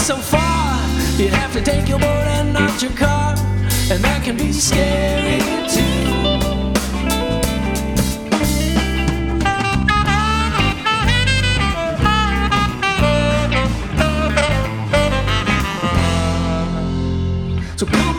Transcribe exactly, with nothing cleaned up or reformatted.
so far, you'd have to take your boat and not your car, and that can be scary too. So come